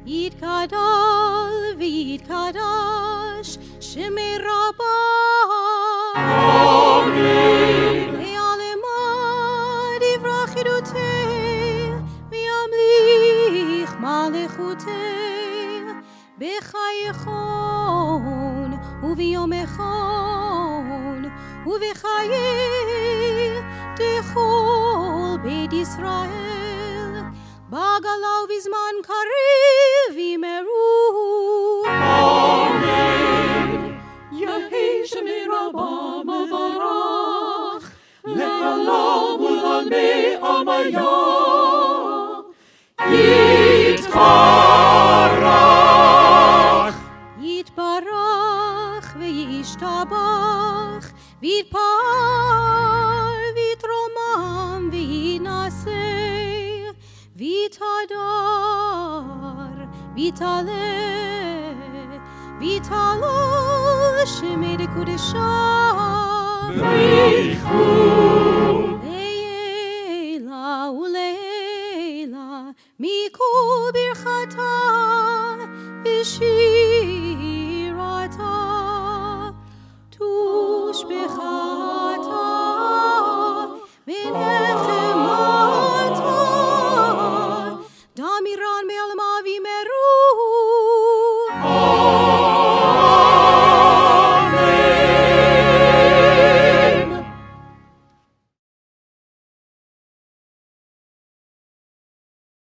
יתגדל ויתקדש שמי רבה Amen. לעלמה דברה חידותי וימליך מלכותי בחייכון וביומכון ובחיי דכל בית ישראל בגלה ובזמן קריב ימרו Amen. יהי שמי רבה מברך לעולם ולעולמי עלמיה יתברך יתברך וישתבח ויתפאר ויתרומם ויתנשא ויתהדר ויתעלה ויתהלל שמי לקודשה בריחו